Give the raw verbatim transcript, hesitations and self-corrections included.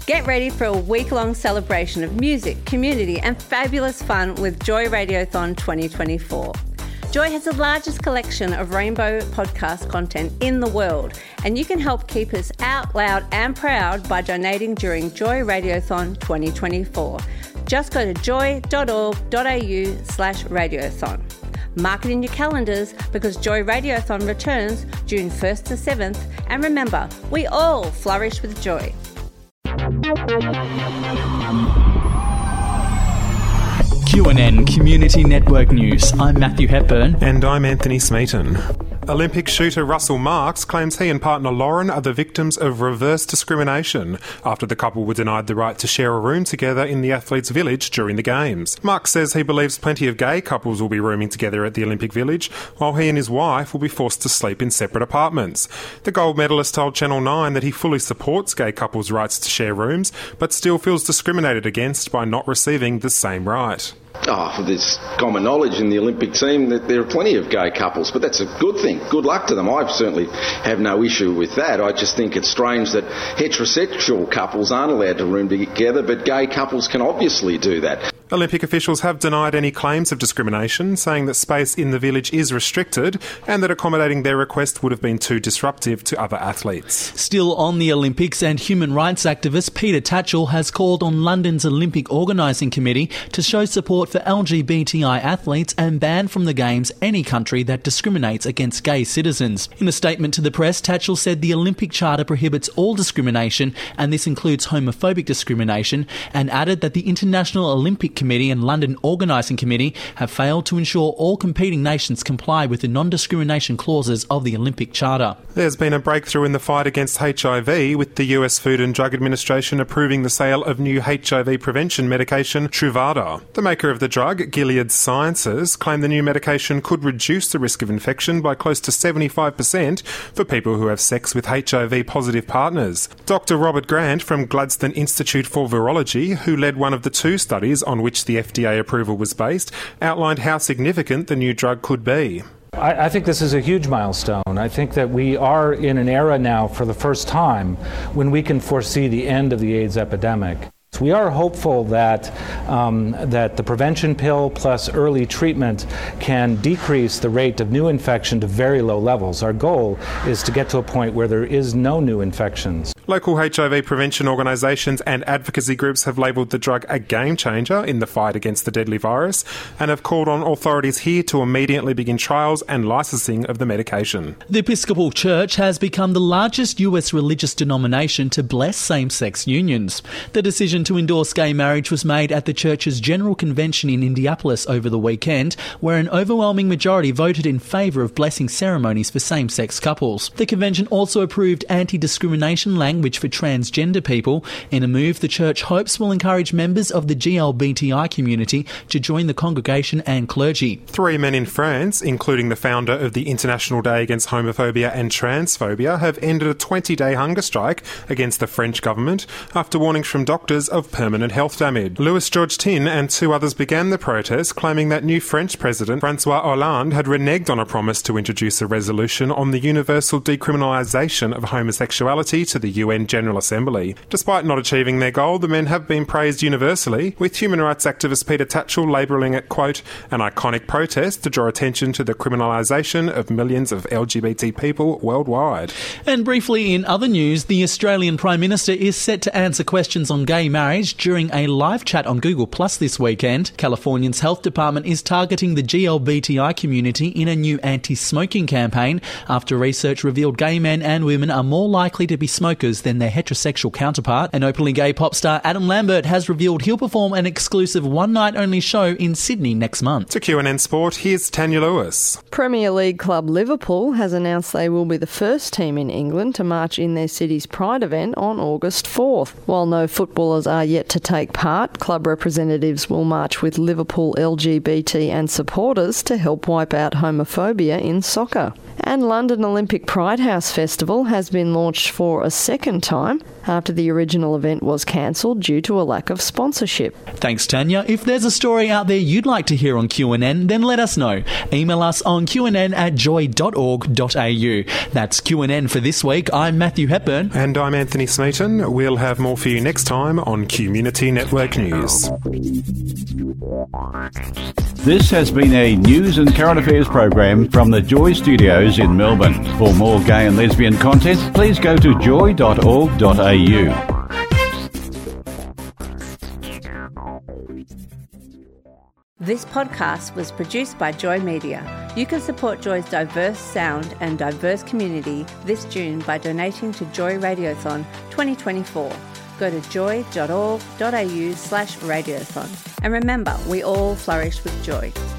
Get ready for a week-long celebration of music, community and fabulous fun with Joy Radiothon twenty twenty-four. Joy has the largest collection of rainbow podcast content in the world, and you can help keep us out loud and proud by donating during Joy Radiothon twenty twenty-four. Just go to joy.org.au slash radiothon. Mark it in your calendars because Joy Radiothon returns June first to seventh, and remember, we all flourish with joy. Q N N Community Network News. I'm Matthew Hepburn. And I'm Anthony Smeaton. Olympic shooter Russell Marks claims he and partner Lauren are the victims of reverse discrimination after the couple were denied the right to share a room together in the athletes' village during the Games. Marks says he believes plenty of gay couples will be rooming together at the Olympic Village, while he and his wife will be forced to sleep in separate apartments. The gold medalist told Channel nine that he fully supports gay couples' rights to share rooms, but still feels discriminated against by not receiving the same right. Oh, there's common knowledge in the Olympic team that there are plenty of gay couples, but that's a good thing. Good luck to them. I certainly have no issue with that. I just think it's strange that heterosexual couples aren't allowed to room together, but gay couples can obviously do that. Olympic officials have denied any claims of discrimination, saying that space in the village is restricted and that accommodating their request would have been too disruptive to other athletes. Still on the Olympics, and human rights activist Peter Tatchell has called on London's Olympic Organising Committee to show support for L G B T I athletes and ban from the Games any country that discriminates against gay citizens. In a statement to the press, Tatchell said the Olympic Charter prohibits all discrimination, and this includes homophobic discrimination, and added that the International Olympic Committee and London Organising Committee have failed to ensure all competing nations comply with the non-discrimination clauses of the Olympic Charter. There's been a breakthrough in the fight against H I V, with the U S Food and Drug Administration approving the sale of new H I V prevention medication Truvada. The maker of the drug, Gilead Sciences, claimed the new medication could reduce the risk of infection by close to seventy-five percent for people who have sex with H I V-positive partners. Doctor Robert Grant from Gladstone Institute for Virology, who led one of the two studies on which the F D A approval was based, outlined how significant the new drug could be. I, I think this is a huge milestone. I think that we are in an era now for the first time when we can foresee the end of the AIDS epidemic. We are hopeful that um, that the prevention pill plus early treatment can decrease the rate of new infection to very low levels. Our goal is to get to a point where there is no new infections. Local H I V prevention organisations and advocacy groups have labelled the drug a game changer in the fight against the deadly virus and have called on authorities here to immediately begin trials and licensing of the medication. The Episcopal Church has become the largest U S religious denomination to bless same-sex unions. The decision to endorse gay marriage was made at the church's General Convention in Indianapolis over the weekend, where an overwhelming majority voted in favour of blessing ceremonies for same-sex couples. The convention also approved anti-discrimination language for transgender people, in a move the church hopes will encourage members of the G L B T I community to join the congregation and clergy. Three men in France, including the founder of the International Day Against Homophobia and Transphobia, have ended a twenty-day hunger strike against the French government after warnings from doctors of permanent health damage. Louis George Tin and two others began the protest, claiming that new French President Francois Hollande had reneged on a promise to introduce a resolution on the universal decriminalisation of homosexuality to the U N General Assembly. Despite not achieving their goal, the men have been praised universally, with human rights activist Peter Tatchell labelling it, quote, an iconic protest to draw attention to the criminalisation of millions of L G B T people worldwide. And briefly in other news, the Australian Prime Minister is set to answer questions on gay marriage during a live chat on Google Plus this weekend. California's health department is targeting the G L B T I community in a new anti-smoking campaign after research revealed gay men and women are more likely to be smokers than their heterosexual counterpart. And openly gay pop star Adam Lambert has revealed he'll perform an exclusive one-night-only show in Sydney next month. To Q N N Sport, here's Tanya Lewis. Premier League club Liverpool has announced they will be the first team in England to march in their city's Pride event on August fourth. While no footballers are yet to take part, club representatives will march with Liverpool L G B T and supporters to help wipe out homophobia in soccer. And London Olympic Pride House Festival has been launched for a second second time after the original event was cancelled due to a lack of sponsorship. Thanks, Tanya. If there's a story out there you'd like to hear on Q N N, then let us know. Email us on q n n at joy dot org dot a u. That's Q N N for this week. I'm Matthew Hepburn. And I'm Anthony Smeaton. We'll have more for you next time on Community Network News. This has been a news and current affairs program from the Joy Studios in Melbourne. For more gay and lesbian content, please go to joy dot org dot a u. This podcast was produced by Joy Media. You can support Joy's diverse sound and diverse community this June by donating to Joy Radiothon twenty twenty-four. Go to joy dot org dot a u slash radiothon. And remember, we all flourish with joy.